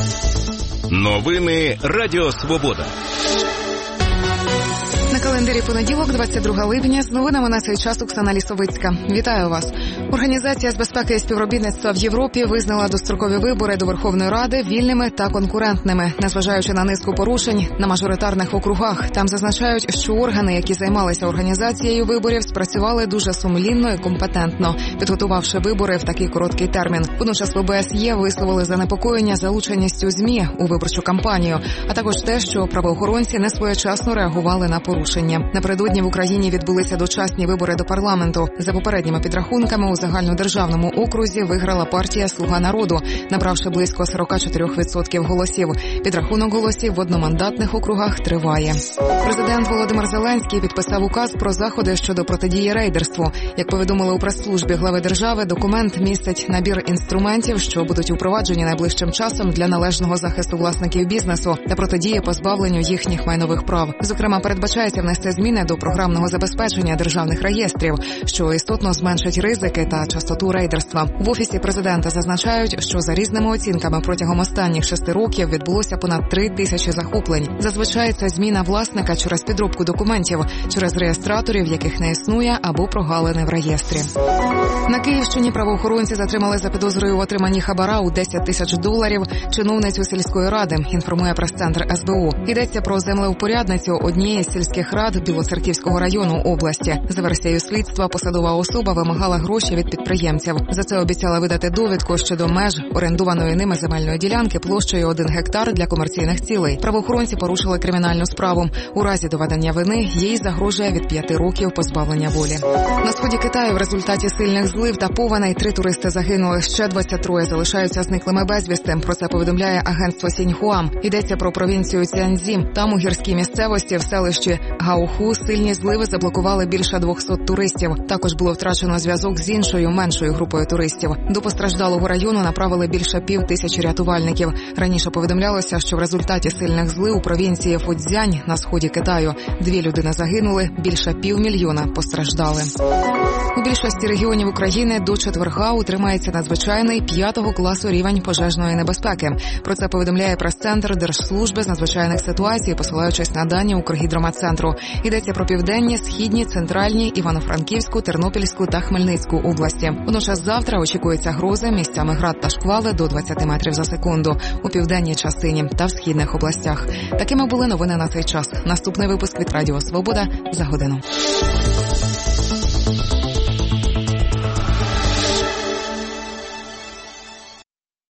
Новини Радіо Свобода. На календарі понеділок, 22 липня, з новинами на цей час Оксана Лісовицька. Вітаю вас. Організація з безпеки і співробітництва в Європі визнала дострокові вибори до Верховної Ради вільними та конкурентними, незважаючи на низку порушень на мажоритарних округах. Там зазначають, що органи, які займалися організацією виборів, спрацювали дуже сумлінно і компетентно, підготувавши вибори в такий короткий термін. Водночас в ОБСЄ висловили занепокоєння залученістю ЗМІ у виборчу кампанію, а також те, що правоохоронці не своєчасно реагували на порушення. Напередодні в Україні відбулися дочасні вибори до парламенту. За попередніми підрахунками, у загальнодержавному окрузі виграла партія «Слуга народу», набравши близько 44% голосів. Підрахунок голосів в одномандатних округах триває. Президент Володимир Зеленський підписав указ про заходи щодо протидії рейдерству. Як повідомили у прес-службі глави держави, документ містить набір інструментів, що будуть упроваджені найближчим часом для належного захисту власників бізнесу та протидії позбавленню їхніх майнових прав. Зокрема, передбачається внести зміни до програмного забезпечення державних реєстрів, що істотно зменшить ризики та частоту рейдерства. В Офісі президента зазначають, що за різними оцінками протягом останніх 6 років відбулося понад 3 тисячі захоплень. Зазвичай це зміна власника через підробку документів, через реєстраторів, яких не існує, або прогалини в реєстрі. На Київщині правоохоронці затримали за підозрою в отриманні хабара у $10 тисяч чиновницю сільської ради, інформує прес-центр СБУ. Йдеться про землевпорядницю однієї з сільських рад Білоцерківського району області. За версією слідства, посадова особа вимагала гроші від підприємців. За це обіцяла видати довідку щодо меж орендованої ними земельної ділянки площею 1 гектар для комерційних цілей. Правоохоронці порушили кримінальну справу. У разі доведення вини їй загрожує від 5 років позбавлення волі. На сході Китаю в результаті сильних злив та повеней 3 туристи загинули. Ще 23 залишаються зниклими безвісти. Про це повідомляє агентство Сіньхуа. Йдеться про провінцію Цзяньцзі. Там у гірській місцевості в селищі Гаоху сильні зливи заблокували більше 200 туристів. Також було втрачено зв'язок з іншою, меншою групою туристів. До постраждалого району направили більше 5000 рятувальників. Раніше повідомлялося, що в результаті сильних злив у провінції Фуцзянь на сході Китаю 2 людини загинули, більше 500 000 постраждали. У більшості регіонів України до четверга утримається надзвичайний 5-го класу рівень пожежної небезпеки. Про це повідомляє прес-центр Держслужби з надзвичайних ситуацій, посилаючись на дані Укргідрометцентру. Йдеться про південні, східні, центральні, Івано-Франківську, Тернопільську та Хмельницьку області. Водночас завтра очікуються грози, місцями град та шквали до 20 метрів за секунду у південній частині та в східних областях. Такими були новини на цей час. Наступний випуск від Радіо Свобода за годину.